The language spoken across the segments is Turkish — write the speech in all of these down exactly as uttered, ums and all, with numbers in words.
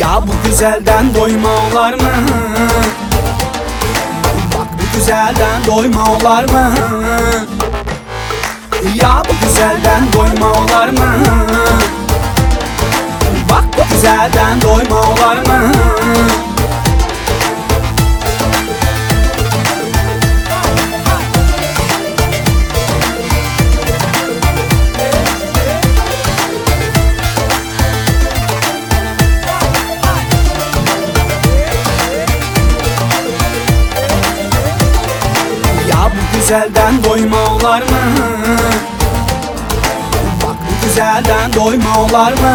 Ya bu güzelden doyma olar mı? Bak bu güzelden doyma olar mı? Ya bu güzelden doyma olar mı? Bak bu güzelden doyma olar mı? Güzelden doyma olar mı? Bak bu güzelden doyma olar mı?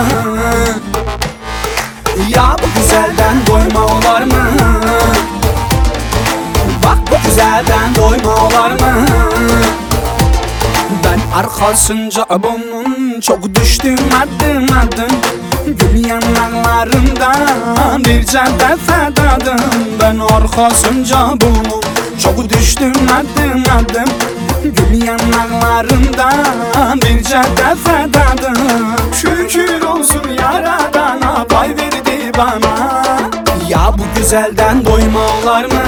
Ya bu güzelden doyma olar mı? Bak bu güzelden doyma olar mı? Ben arkasınca bunun çok düştüm adım adım. Gül yanaklarından bir defa dadım. Ben arkasınca bunun çok düştüm adım adım. Gül yanaklarından bir defa dadım. Şükür olsun Yaradan'a pay verdi bana. Ya bu güzelden doyma olar mı?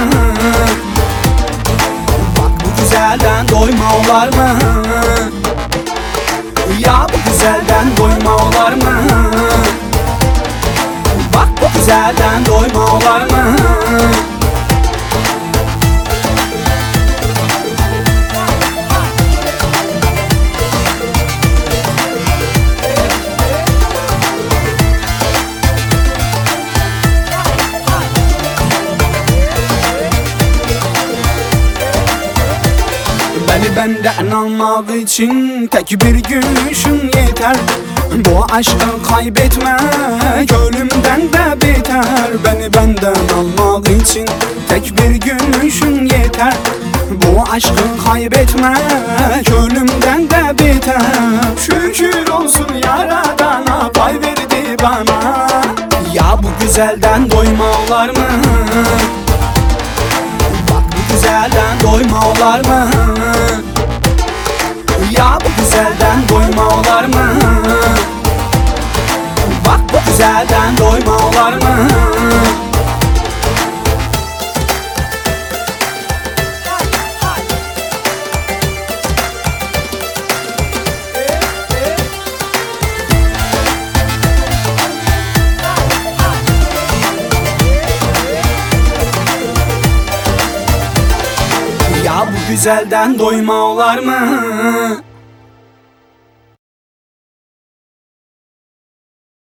Bak bu güzelden doyma olar mı? Ya bu güzelden doyma olar mı? Bak bu güzelden doyma olar mı? Beni benden almak için tek bir gülüşün yeter. Bu aşkı kaybetmek ölümden de beter. Beni benden almak için tek bir gülüşün yeter. Bu aşkı kaybetmek ölümden de beter. Şükür olsun Yaradan'a pay verdi bana. Ya bu güzelden doyma olar mı? Bak bu güzelden doyma olar mı? Ya bu güzelden doyma olar mı? Bak bu güzelden doyma olar mı? Ya bu güzelden doyma olar mı?